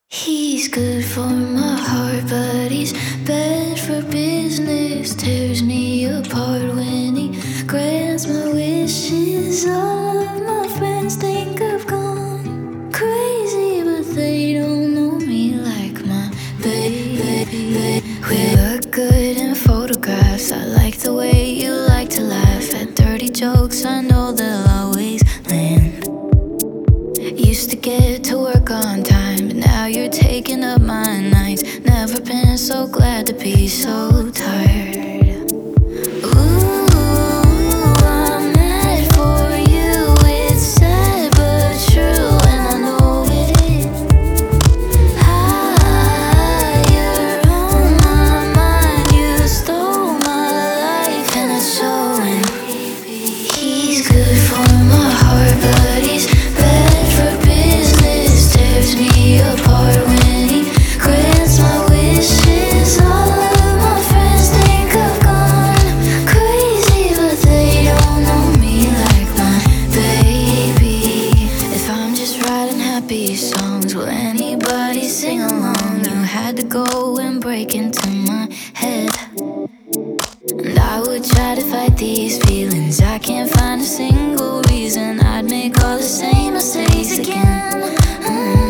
He's good for my heart, but he's bad for business. Tears me apart when he grants my wishes. All of my friends think I've gone crazy, but they don't know me like my baby. We look good in photographs. I like the way you like to laugh at dirty jokes. I know they'll always land. Used to get to work on time, but now you're taking up my nights. Never been so glad to be so tired. Ooh, I'm mad for you. It's sad but true, and I know it. Higher on my mind, you stole my life, and it's showing. He's good for my heart, but he's bad for business. Tears me apart when he grants my wishes. All of my friends think I've gone crazy, but they don't know me like my baby. If I'm just writing happy songs, will anybody sing along? You had to go and break into my head, and I would try to fight these feelings. I can't find a single reason I'd make all the same mistakes again.